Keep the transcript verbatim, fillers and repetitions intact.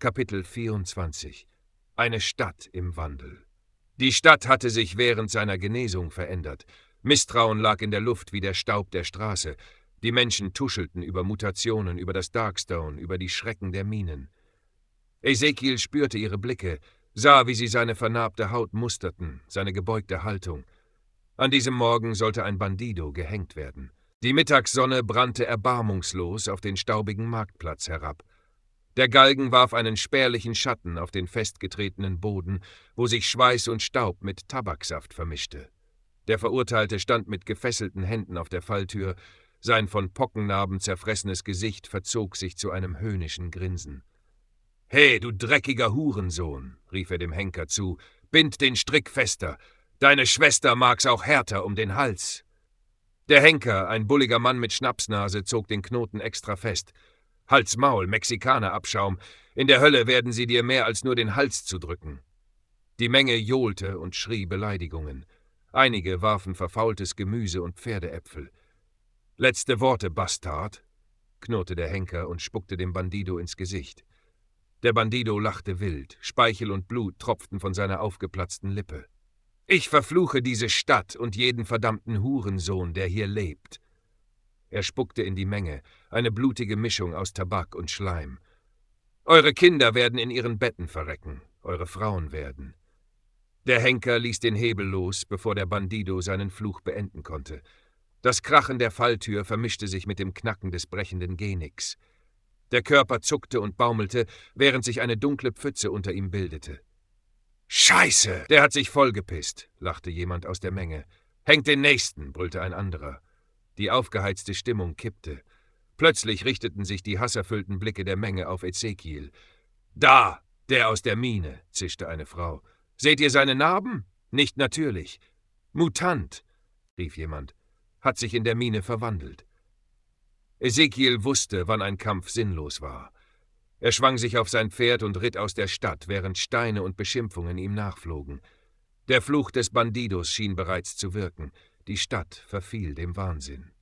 Kapitel vierundzwanzig. Eine Stadt im Wandel. Die Stadt hatte sich während seiner Genesung verändert. Misstrauen lag in der Luft wie der Staub der Straße. Die Menschen tuschelten über Mutationen, über das Darkstone, über die Schrecken der Minen. Ezekiel spürte ihre Blicke, sah, wie sie seine vernarbte Haut musterten, seine gebeugte Haltung. An diesem Morgen sollte ein Bandido gehängt werden. Die Mittagssonne brannte erbarmungslos auf den staubigen Marktplatz herab. Der Galgen warf einen spärlichen Schatten auf den festgetretenen Boden, wo sich Schweiß und Staub mit Tabaksaft vermischte. Der Verurteilte stand mit gefesselten Händen auf der Falltür, sein von Pockennarben zerfressenes Gesicht verzog sich zu einem höhnischen Grinsen. »He, du dreckiger Hurensohn«, rief er dem Henker zu, »bind den Strick fester, deine Schwester mag's auch härter um den Hals.« Der Henker, ein bulliger Mann mit Schnapsnase, zog den Knoten extra fest. »Hals Maul, Mexikanerabschaum, in der Hölle werden sie dir mehr als nur den Hals zudrücken.« Die Menge johlte und schrie Beleidigungen. Einige warfen verfaultes Gemüse und Pferdeäpfel. »Letzte Worte, Bastard«, knurrte der Henker und spuckte dem Bandido ins Gesicht. Der Bandido lachte wild, Speichel und Blut tropften von seiner aufgeplatzten Lippe. »Ich verfluche diese Stadt und jeden verdammten Hurensohn, der hier lebt.« Er spuckte in die Menge, eine blutige Mischung aus Tabak und Schleim. »Eure Kinder werden in ihren Betten verrecken, eure Frauen werden.« Der Henker ließ den Hebel los, bevor der Bandido seinen Fluch beenden konnte. Das Krachen der Falltür vermischte sich mit dem Knacken des brechenden Genicks. Der Körper zuckte und baumelte, während sich eine dunkle Pfütze unter ihm bildete. »Scheiße, der hat sich vollgepisst«, lachte jemand aus der Menge. »Hängt den Nächsten«, brüllte ein anderer. Die aufgeheizte Stimmung kippte. Plötzlich richteten sich die hasserfüllten Blicke der Menge auf Ezekiel. »Da, der aus der Mine«, zischte eine Frau. »Seht ihr seine Narben? Nicht natürlich.« »Mutant«, rief jemand, »hat sich in der Mine verwandelt.« Ezekiel wusste, wann ein Kampf sinnlos war. Er schwang sich auf sein Pferd und ritt aus der Stadt, während Steine und Beschimpfungen ihm nachflogen. Der Fluch des Bandidos schien bereits zu wirken. Die Stadt verfiel dem Wahnsinn.